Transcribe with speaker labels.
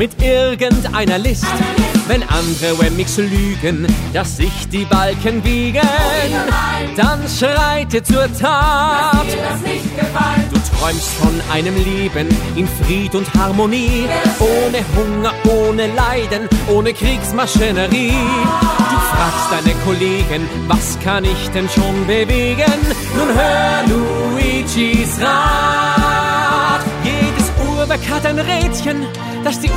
Speaker 1: mit irgendeiner List. Wenn andere Wemmix lügen, dass sich die Balken biegen, dann schreite zur Tat. Du träumst von einem Leben in Fried und Harmonie, ohne Hunger, ohne Leiden, ohne Kriegsmaschinerie. Du fragst deine Kollegen, was kann ich denn schon bewegen? Nun hör Luigis Rat. Jedes Uhrwerk hat ein Rädchen, das die